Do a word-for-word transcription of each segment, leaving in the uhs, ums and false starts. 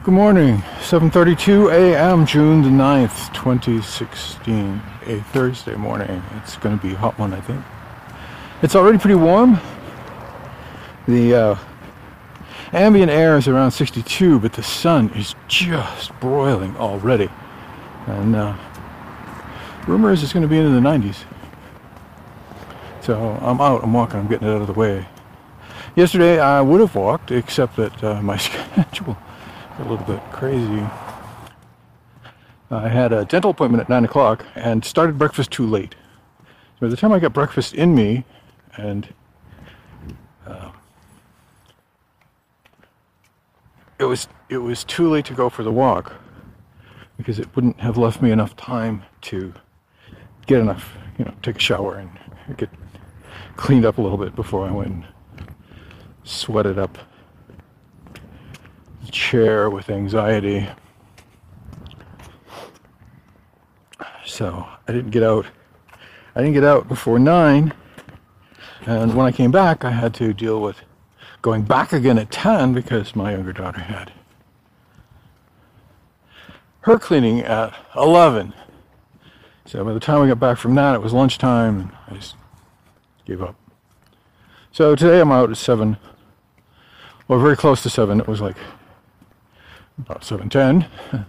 Good morning, seven thirty-two a m, June the ninth, twenty sixteen, a Thursday morning. It's going to be a hot one, I think. It's already pretty warm. The uh, ambient air is around sixty-two, but the sun is just broiling already. And uh, rumor is it's going to be into the nineties. So I'm out, I'm walking, I'm getting it out of the way. Yesterday I would have walked, except that uh, my schedule a little bit crazy. I had a dental appointment at nine o'clock and started breakfast too late. So by the time I got breakfast in me and uh, it was it was too late to go for the walk because it wouldn't have left me enough time to get enough, you know, take a shower and get cleaned up a little bit before I went and sweated up chair with anxiety. So I didn't get out I didn't get out before nine, and when I came back I had to deal with going back again at ten because my younger daughter had her cleaning at eleven. So by the time I got back from that it was lunchtime and I just gave up. So today I'm out at seven, or very close to seven. It was like about seven ten,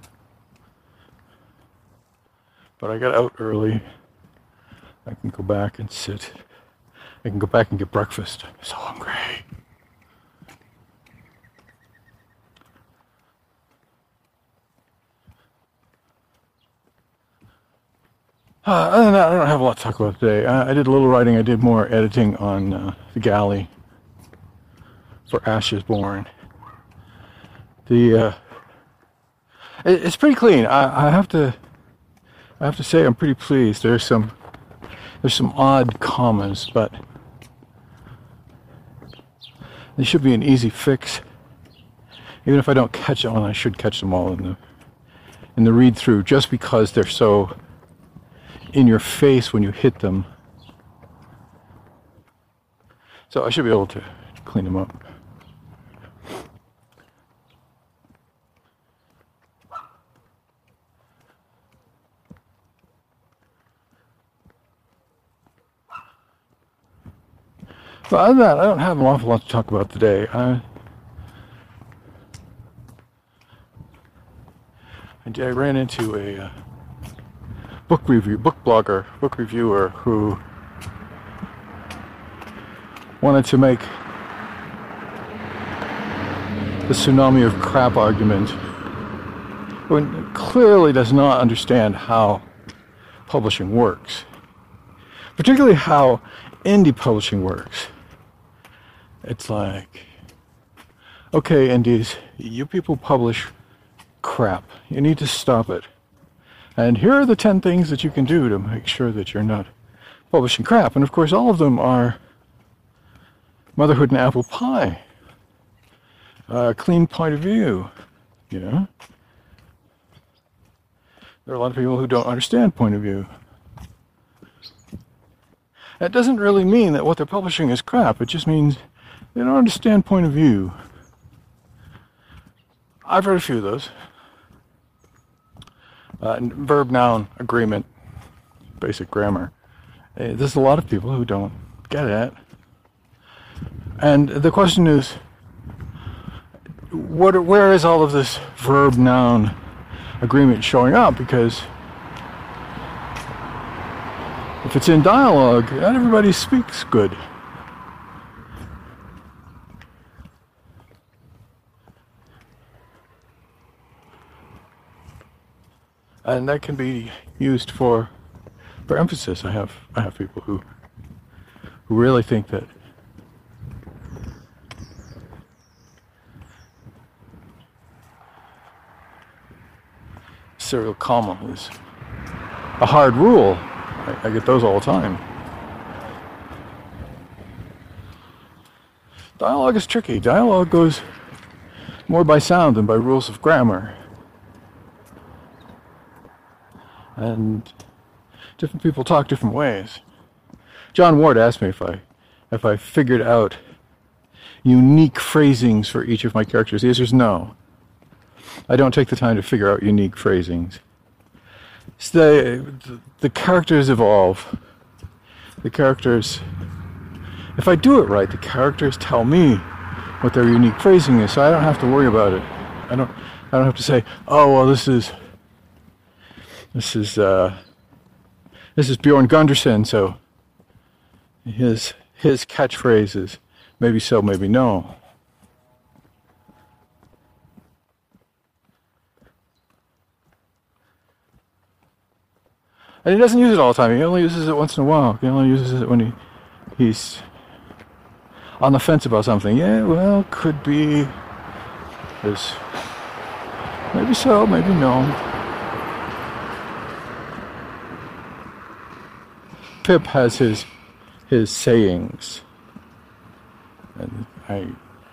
but I got out early. I can go back and sit. I can go back and get breakfast. I'm so hungry. Uh, other than that, I don't have a lot to talk about today. I, I did a little writing. I did more editing on uh, the galley for Ashes Born. The uh, It's pretty clean. I, I have to. I have to say, I'm pretty pleased. There's some. There's some odd commas, but they should be an easy fix. Even if I don't catch them, I should catch them all in the in the read through. Just because they're so in your face when you hit them, so I should be able to clean them up. But other than that, I don't have an awful lot to talk about today. I, I ran into a uh, book review, book blogger, book reviewer who wanted to make the tsunami of crap argument, who clearly does not understand how publishing works, particularly how indie publishing works. It's like, okay, indies, you people publish crap. You need to stop it. And here are the ten things that you can do to make sure that you're not publishing crap. And of course, all of them are motherhood and apple pie. A uh, clean point of view, you know? There are a lot of people who don't understand point of view. That doesn't really mean that what they're publishing is crap. It just means they don't understand point of view. I've read a few of those. Uh, verb, noun, agreement, basic grammar. Uh, there's a lot of people who don't get it. And the question is, what? Where is all of this verb, noun, agreement showing up? Because if it's in dialogue, not everybody speaks good. And that can be used for for emphasis. I have I have people who who really think that serial comma is a hard rule. I, I get those all the time. Dialogue is tricky. Dialogue goes more by sound than by rules of grammar. And different people talk different ways. John Ward asked me if I if I figured out unique phrasings for each of my characters. The answer is no. I don't take the time to figure out unique phrasings. So the, the characters evolve. The characters, if I do it right, the characters tell me what their unique phrasing is, so I don't have to worry about it. I don't I don't have to say, oh well this is this is uh this is Bjorn Gunderson, so his his catchphrase is maybe so, maybe no. And he doesn't use it all the time. He only uses it once in a while. He only uses it when he he's on the fence about something. Yeah, well, could be. There's maybe so, maybe no. Pip has his his sayings, and I.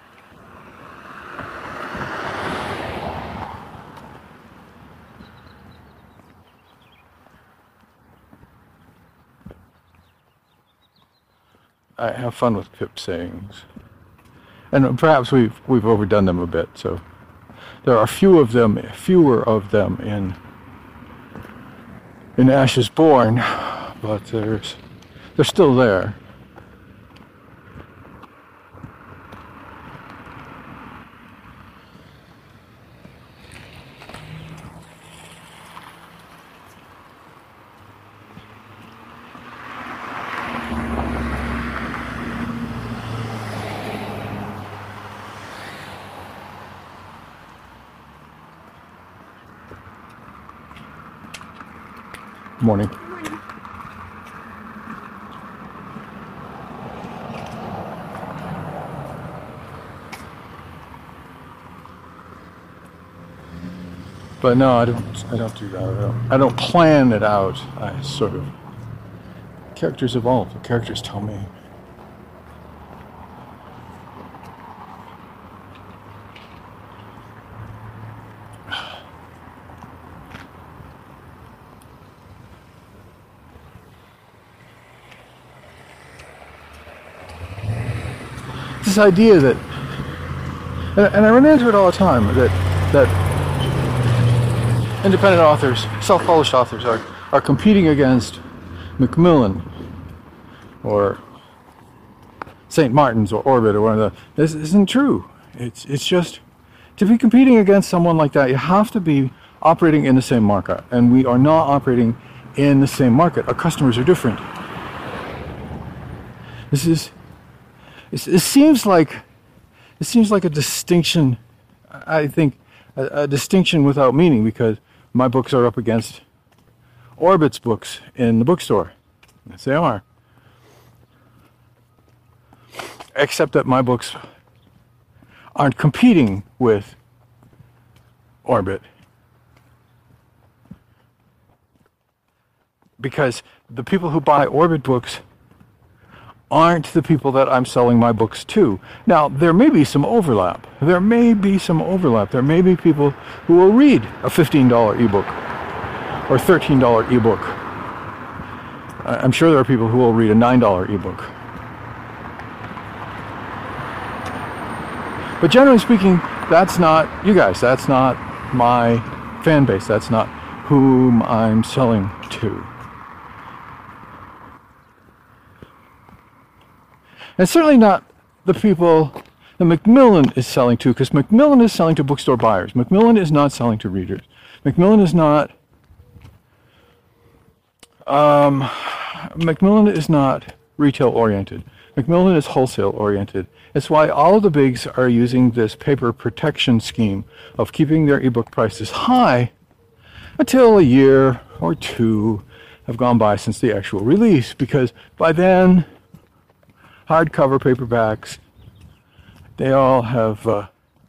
I have fun with Pip's sayings, and perhaps we've we've overdone them a bit. So there are few of them, fewer of them in in Ashes Born, but there's they're still there. Morning. But no, I don't. I don't do that. I don't, I don't plan it out. I sort of characters evolve. The characters tell me. This idea that, and, and I run into it all the time, that that independent authors, self-published authors, are, are competing against Macmillan or Saint Martin's or Orbit or one of the. This isn't true. It's it's just to be competing against someone like that, you have to be operating in the same market, and we are not operating in the same market. Our customers are different. This is. It seems like it seems like a distinction. I think a, a distinction without meaning, because my books are up against Orbit's books in the bookstore. Yes, they are. Except that my books aren't competing with Orbit, because the people who buy Orbit books aren't the people that I'm selling my books to. Now, there may be some overlap. There may be some overlap. There may be people who will read a fifteen dollar ebook or thirteen dollar ebook. I'm sure there are people who will read a nine dollar ebook. But generally speaking, that's not you guys. That's not my fan base. That's not whom I'm selling to. And certainly not the people that Macmillan is selling to, because Macmillan is selling to bookstore buyers. Macmillan is not selling to readers. Macmillan is not. Um, Macmillan is not retail oriented. Macmillan is wholesale oriented. It's why all of the bigs are using this paper protection scheme of keeping their ebook prices high until a year or two have gone by since the actual release, because by then, hardcover paperbacks, they all have uh,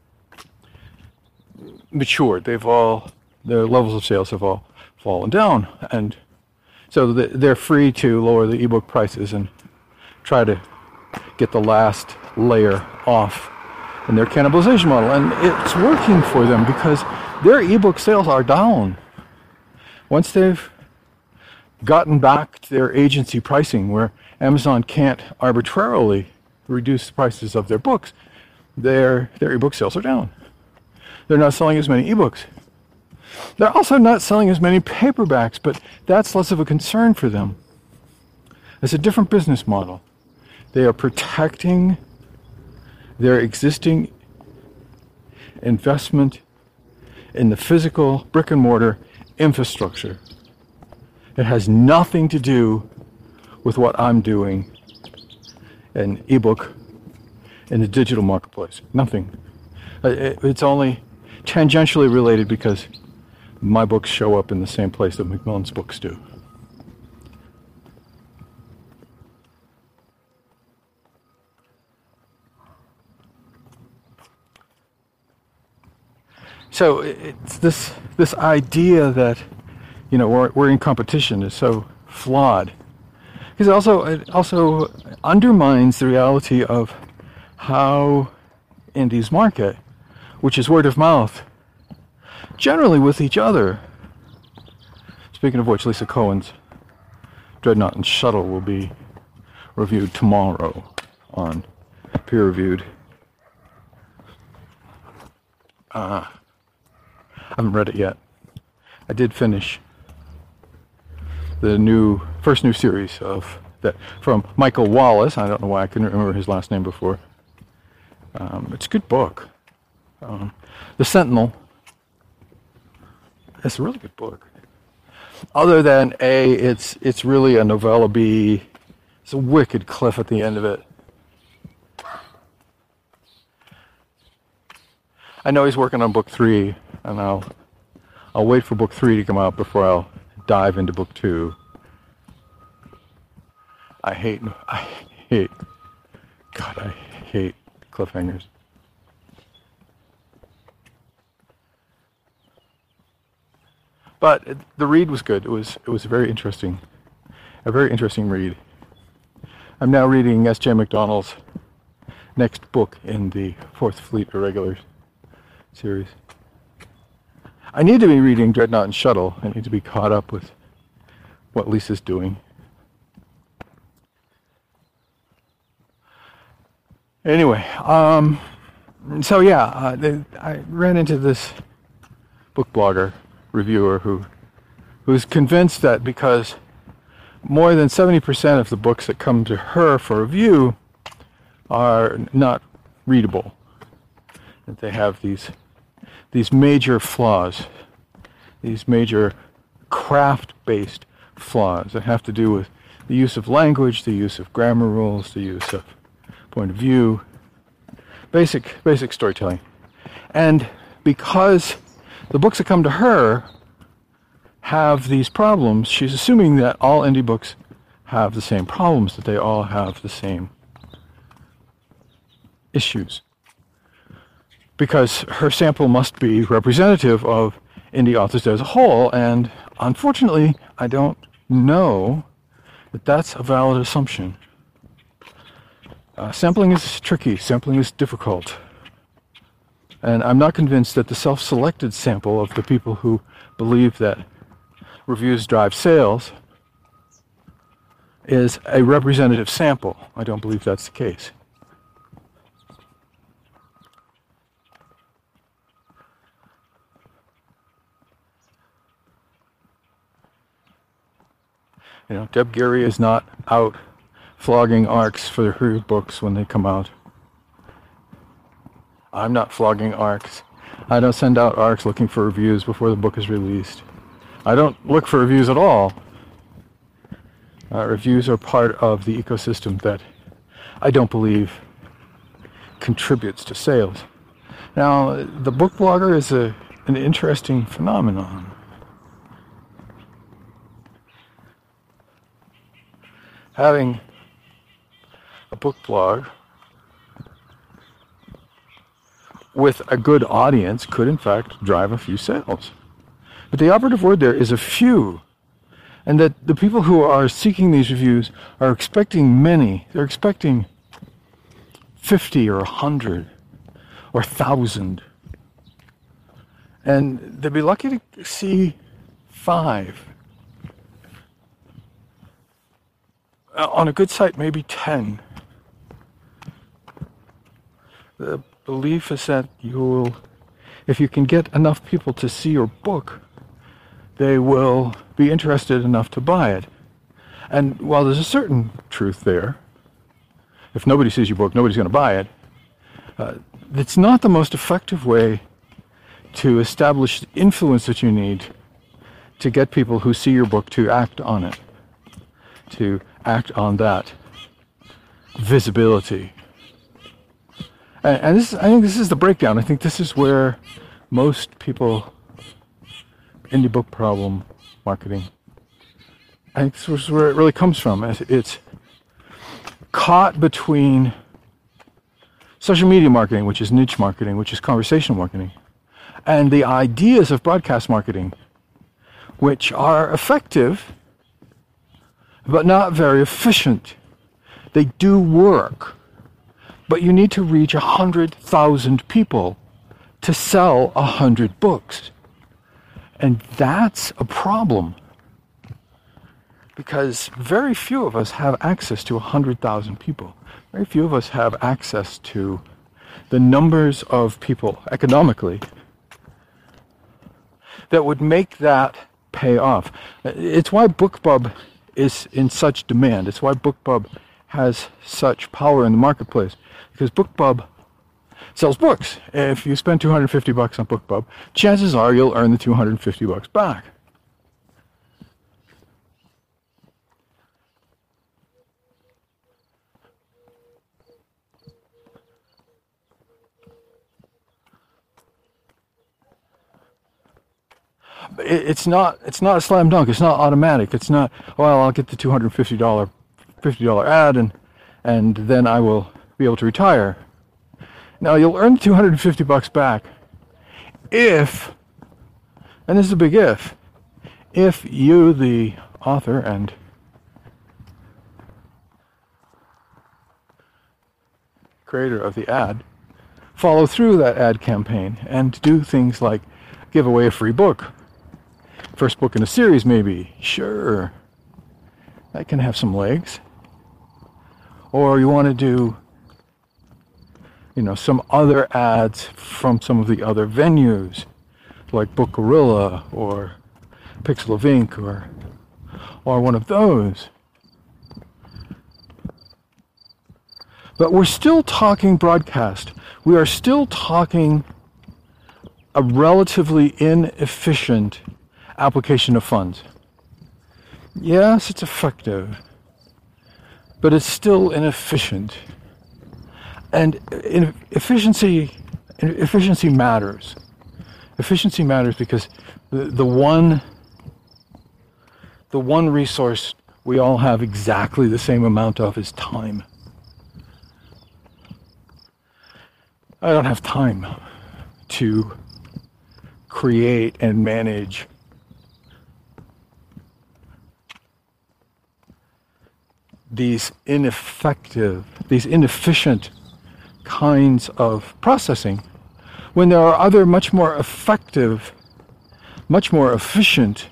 matured. They've all, their levels of sales have all fallen down. And so they're free to lower the ebook prices and try to get the last layer off in their cannibalization model. And it's working for them because their ebook sales are down. Once they've gotten back to their agency pricing, where Amazon can't arbitrarily reduce the prices of their books, their their ebook sales are down. They're not selling as many ebooks. They're also not selling as many paperbacks, but that's less of a concern for them. It's a different business model. They are protecting their existing investment in the physical brick and mortar infrastructure. It has nothing to do with what I'm doing in ebook in the digital marketplace. Nothing. It's only tangentially related because my books show up in the same place that Macmillan's books do. So it's this this idea that, you know, we're we're in competition is so flawed. Because also it also undermines the reality of how indies market, which is word of mouth, generally with each other. Speaking of which, Lisa Cohen's Dreadnought and Shuttle will be reviewed tomorrow on Peer Reviewed. Uh, I haven't read it yet. I did finish the new first new series of that from Michael Wallace. I don't know why I couldn't remember his last name before. Um, it's a good book. Um, the Sentinel. It's a really good book. Other than A, it's it's really a novella. B, it's a wicked cliff at the end of it. I know he's working on book three, and I'll I'll wait for book three to come out before I'll dive into book two. I hate I hate God I hate cliffhangers. But it, the read was good. It was it was very interesting, a very interesting read. I'm now reading S J McDonnell's next book in the Fourth Fleet Irregulars series. I need to be reading Dreadnought and Shuttle. I need to be caught up with what Lisa's doing. Anyway, um, so yeah, uh, they, I ran into this book blogger, reviewer, who who's convinced that because more than seventy percent of the books that come to her for review are not readable, that they have these these major flaws, these major craft-based flaws that have to do with the use of language, the use of grammar rules, the use of point of view, basic basic storytelling. And because the books that come to her have these problems, she's assuming that all indie books have the same problems, that they all have the same issues. Because her sample must be representative of indie authors as a whole, and unfortunately, I don't know that that's a valid assumption. Uh, sampling is tricky, sampling is difficult. And I'm not convinced that the self-selected sample of the people who believe that reviews drive sales is a representative sample. I don't believe that's the case. You know, Deb Geary is not out flogging ARCs for her books when they come out. I'm not flogging ARCs. I don't send out ARCs looking for reviews before the book is released. I don't look for reviews at all. Uh, reviews are part of the ecosystem that I don't believe contributes to sales. Now, the book blogger is a, an interesting phenomenon. Having a book blog with a good audience could in fact drive a few sales. But the operative word there is a few. And that the people who are seeking these reviews are expecting many. They're expecting fifty or a hundred or a thousand. And they'd be lucky to see five. On a good site, maybe ten. The belief is that you'll, if you can get enough people to see your book, they will be interested enough to buy it. And while there's a certain truth there, if nobody sees your book, nobody's going to buy it, uh, it's not the most effective way to establish the influence that you need to get people who see your book to act on it, to act on that visibility. And, and this, I think this is the breakdown. I think this is where most people, indie book problem marketing, I think this is where it really comes from. It's caught between social media marketing, which is niche marketing, which is conversational marketing, and the ideas of broadcast marketing, which are effective, but not very efficient. They do work, but you need to reach a hundred thousand people to sell a hundred books. And that's a problem, because very few of us have access to a hundred thousand people. Very few of us have access to the numbers of people economically that would make that pay off. It's why BookBub is in such demand. It's why BookBub has such power in the marketplace, because BookBub sells books. If you spend two hundred fifty bucks on BookBub, chances are you'll earn the two hundred fifty bucks back. It's not. It's not a slam dunk. It's not automatic. It's not. Well, I'll get the two hundred fifty dollar, fifty dollar ad, and and then I will be able to retire. Now you'll earn two hundred fifty bucks back if, and this is a big if, if you, the author and creator of the ad, follow through that ad campaign and do things like give away a free book. First book in a series, maybe. Sure. That can have some legs. Or you want to do, you know, some other ads from some of the other venues, like Book Gorilla or Pixel of Ink or, or one of those. But we're still talking broadcast. We are still talking a relatively inefficient application of funds. Yes, it's effective, but it's still inefficient. And in efficiency, efficiency matters. Efficiency matters because the, the one, the one resource we all have exactly the same amount of is time. I don't have time to create and manage these ineffective, these inefficient kinds of processing, when there are other much more effective, much more efficient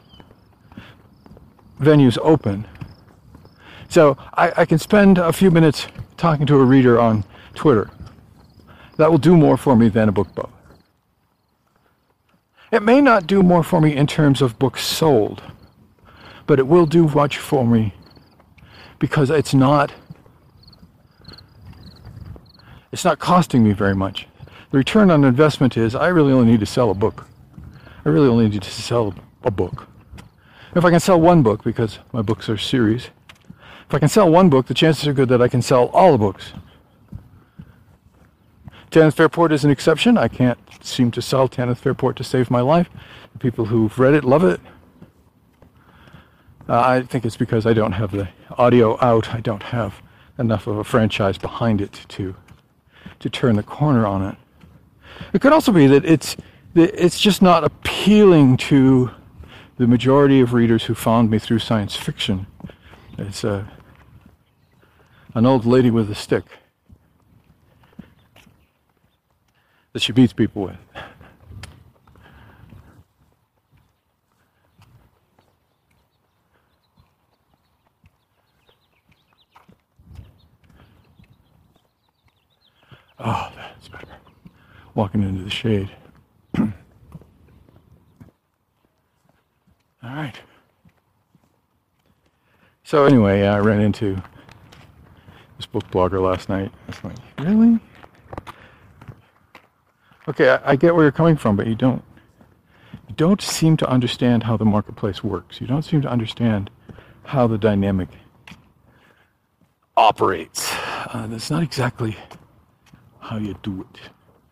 venues open. So I, I can spend a few minutes talking to a reader on Twitter. That will do more for me than a BookBub. It may not do more for me in terms of books sold, but it will do much for me because it's not it's not costing me very much. The return on investment is I really only need to sell a book. I really only need to sell a book. If I can sell one book, because my books are series, if I can sell one book, the chances are good that I can sell all the books. Tanith Fairport is an exception. I can't seem to sell Tanith Fairport to save my life. The people who've read it love it. Uh, I think it's because I don't have the audio out. I don't have enough of a franchise behind it to to turn the corner on it. It could also be that it's that it's just not appealing to the majority of readers who found me through science fiction. It's a an old lady with a stick that she beats people with. Oh, that's better. Walking into the shade. All right. So anyway, I ran into this book blogger last night. I was like, really? Okay, I, I get where you're coming from, but you don't. You don't seem to understand how the marketplace works. You don't seem to understand how the dynamic operates. Uh, that's not exactly how you do it.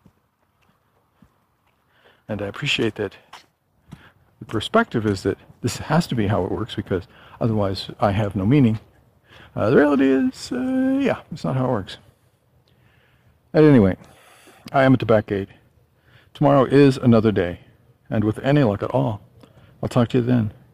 And I appreciate that the perspective is that this has to be how it works because otherwise I have no meaning. Uh, the reality is, uh, yeah, it's not how it works. At any rate, I am at the back gate. Tomorrow is another day, and with any luck at all, I'll talk to you then.